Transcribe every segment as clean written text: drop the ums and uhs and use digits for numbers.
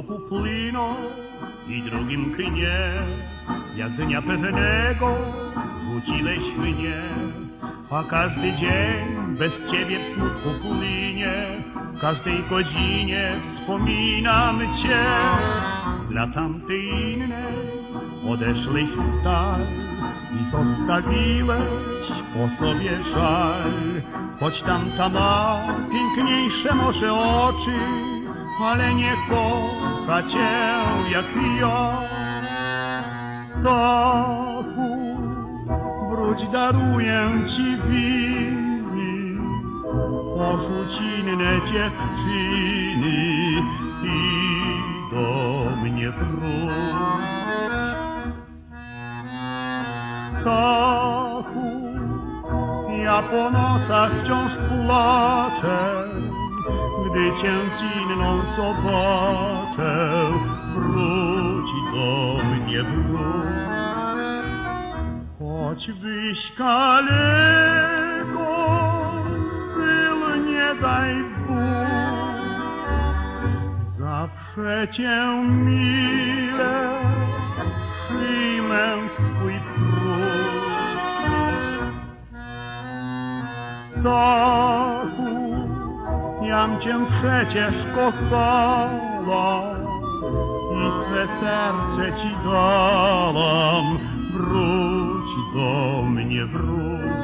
smutku płyną i drugim knie, jak dnia pewnego rzuciłeś mnie, a każdy dzień bez ciebie w smutku płynie, w każdej godzinie wspominam cię. Dla tamtej innej odeszłeś w dal i zostawiłeś po sobie żal. Choć tamta ma piękniejsze może oczy, ale nie kocha cię jak ja. Stachu, wróć, daruję ci winy, porzuć inne dziewczyny i do mnie wróć. Stachu, ja po nocach wciąż płaczę, gdy cię z inną zobaczę. Wróć do mnie, wróć. Choćbyś kaleką był, nie daj Bóg, zawsze cię mile przyjmę swój próg. Stachu, jam cię przecież kochała i swe serce ci dałam. Wróć do mnie, wróć.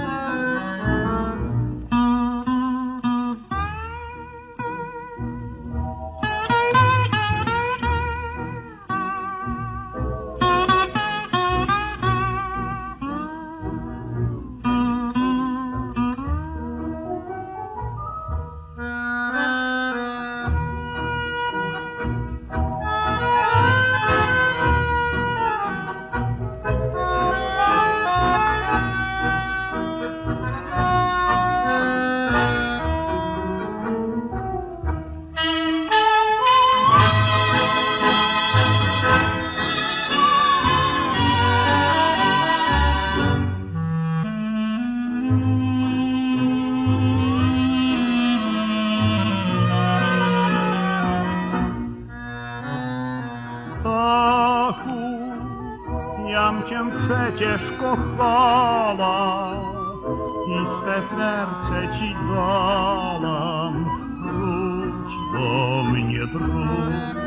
Jam cię przecież kochała i swe serce ci dałam. Wróć do mnie, wróć.